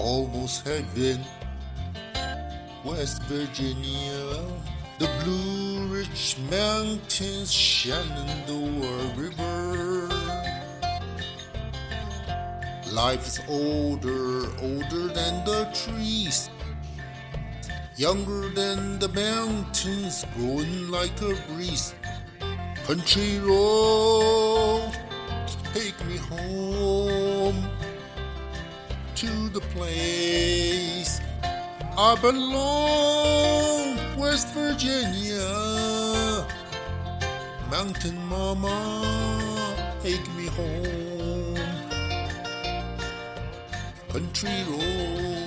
almost heaven. West Virginia, the Blue Ridge Mountains, Shenandoah River. Life is older, older than the trees, younger than the mountains, growing like a breeze. Country road, take me home to the place I belong, West Virginia. Mountain mama, take me home. Country road.